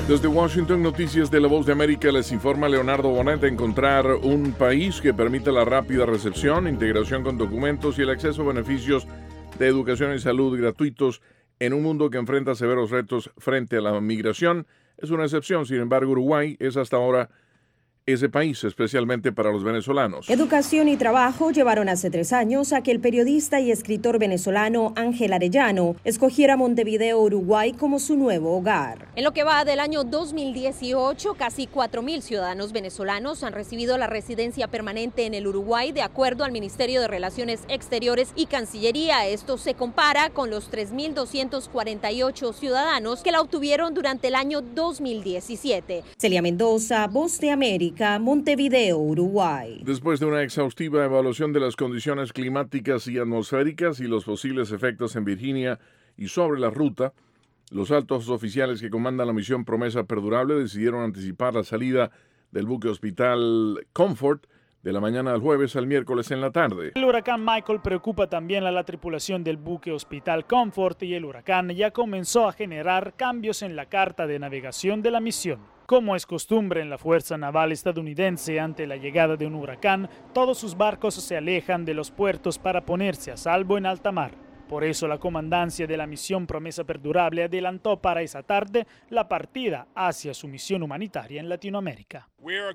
Desde Washington, Noticias de La Voz de América, les informa Leonardo Bonet. Encontrar un país que permita la rápida recepción, integración con documentos y el acceso a beneficios de educación y salud gratuitos en un mundo que enfrenta severos retos frente a la migración es una excepción. Sin embargo, Uruguay es hasta ahora ese país, especialmente para los venezolanos. Educación y trabajo llevaron hace 3 años a que el periodista y escritor venezolano Ángel Arellano escogiera Montevideo, Uruguay, como su nuevo hogar. En lo que va del año 2018, casi 4.000 ciudadanos venezolanos han recibido la residencia permanente en el Uruguay, de acuerdo al Ministerio de Relaciones Exteriores y Cancillería. Esto se compara con los 3.248 ciudadanos que la obtuvieron durante el año 2017. Celia Mendoza, Voz de América, Montevideo, Uruguay. Después de una exhaustiva evaluación de las condiciones climáticas y atmosféricas y los posibles efectos en Virginia y sobre la ruta, los altos oficiales que comandan la misión Promesa Perdurable decidieron anticipar la salida del buque hospital Comfort de la mañana del jueves al miércoles en la tarde. El huracán Michael preocupa también a la tripulación del buque hospital Comfort y el huracán ya comenzó a generar cambios en la carta de navegación de la misión. Como es costumbre en la Fuerza Naval estadounidense, ante la llegada de un huracán, todos sus barcos se alejan de los puertos para ponerse a salvo en alta mar. Por eso la comandancia de la misión Promesa Perdurable adelantó para esa tarde la partida hacia su misión humanitaria en Latinoamérica.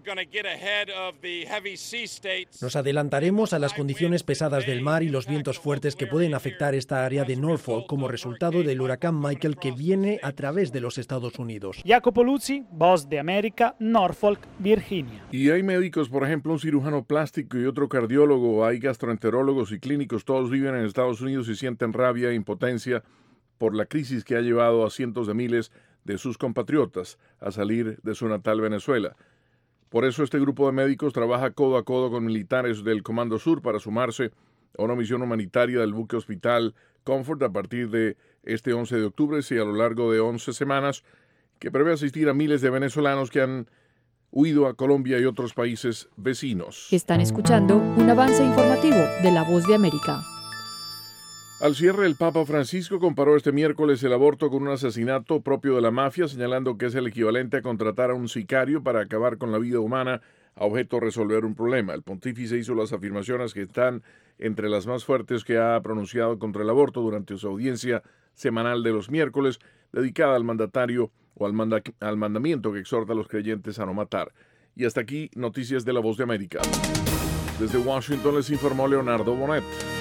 Nos adelantaremos a las condiciones pesadas del mar y los vientos fuertes que pueden afectar esta área de Norfolk como resultado del huracán Michael que viene a través de los Estados Unidos. Jacopo Luzzi, Voz de América, Norfolk, Virginia. Y hay médicos, por ejemplo, un cirujano plástico y otro cardiólogo, hay gastroenterólogos y clínicos, todos viven en Estados Unidos y sienten rabia e impotencia por la crisis que ha llevado a cientos de miles de sus compatriotas a salir de su natal Venezuela. Por eso este grupo de médicos trabaja codo a codo con militares del Comando Sur para sumarse a una misión humanitaria del buque hospital Comfort a partir de este 11 de octubre y a lo largo de 11 semanas, que prevé asistir a miles de venezolanos que han huido a Colombia y otros países vecinos. Están escuchando un avance informativo de La Voz de América. Al cierre, el Papa Francisco comparó este miércoles el aborto con un asesinato propio de la mafia, señalando que es el equivalente a contratar a un sicario para acabar con la vida humana a objeto de resolver un problema. El pontífice hizo las afirmaciones que están entre las más fuertes que ha pronunciado contra el aborto durante su audiencia semanal de los miércoles, dedicada al mandatario o al mandamiento que exhorta a los creyentes a no matar. Y hasta aquí, Noticias de La Voz de América. Desde Washington les informó Leonardo Bonet.